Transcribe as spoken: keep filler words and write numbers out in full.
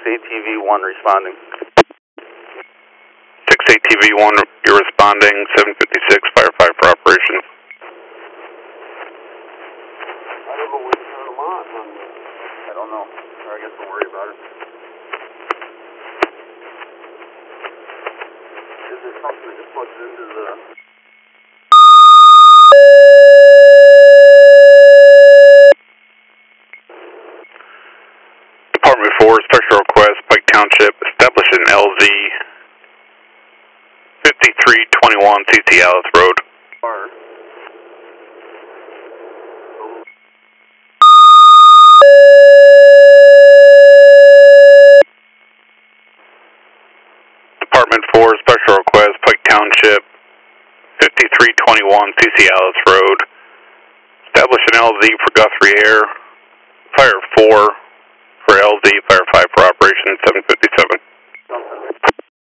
A T V one responding. six A T V one, you're responding, seven fifty-six, fire five for operations. I don't know when to turn them on. I don't know. I guess we'll worry about it. Is there something that just plugs into the... Department four, special request, Pike Township, establish an L Z fifty-three twenty-one C C Alice Road. Fire. Department four, special request, Pike Township, fifty-three twenty-one C C Alice Road. Establish an L Z for Guthrie Air.